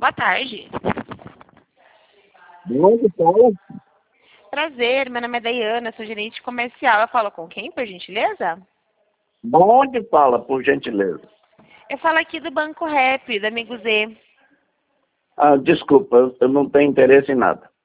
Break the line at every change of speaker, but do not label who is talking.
Boa tarde.
Onde fala?
Prazer, meu nome é Daiana, sou gerente comercial. Eu falo com quem, por gentileza?
Onde fala, por gentileza?
Eu falo aqui do Banco Rap, do Amigo Z.
Desculpa, eu não tenho interesse em nada.